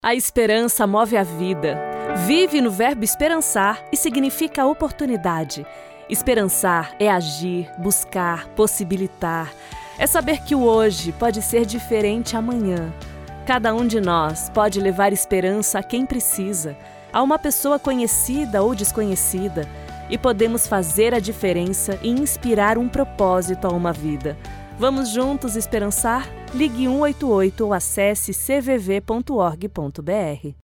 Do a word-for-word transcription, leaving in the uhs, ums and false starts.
A esperança move a vida. Vive no verbo esperançar e significa oportunidade. Esperançar é agir, buscar, possibilitar. É saber que o hoje pode ser diferente amanhã. Cada um de nós pode levar esperança a quem precisa, a uma pessoa conhecida ou desconhecida, e podemos fazer a diferença e inspirar um propósito a uma vida. Vamos juntos esperançar? Ligue um oito oito ou acesse c v v ponto org ponto b r.